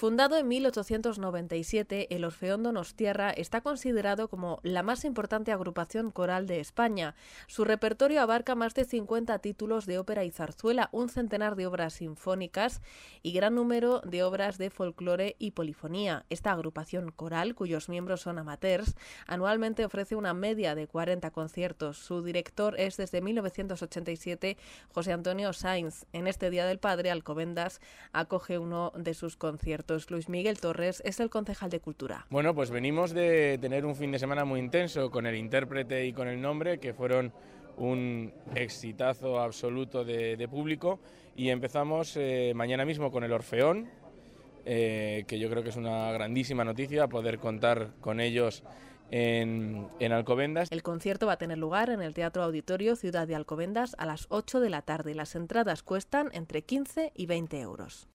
Fundado en 1897, el Orfeón Donostiarra está considerado como la más importante agrupación coral de España. Su repertorio abarca más de 50 títulos de ópera y zarzuela, un centenar de obras sinfónicas y gran número de obras de folclore y polifonía. Esta agrupación coral, cuyos miembros son amateurs, anualmente ofrece una media de 40 conciertos. Su director es desde 1987 José Antonio Sainz. En este Día del Padre, Alcobendas acoge uno de sus conciertos. Luis Miguel Torres es el concejal de Cultura. Bueno, pues venimos de tener un fin de semana muy intenso con el intérprete y con el nombre, que fueron un exitazo absoluto de público, y empezamos mañana mismo con el Orfeón, que yo creo que es una grandísima noticia poder contar con ellos en Alcobendas. El concierto va a tener lugar en el Teatro Auditorio Ciudad de Alcobendas a las 8 de la tarde. Las entradas cuestan entre 15 y 20 euros.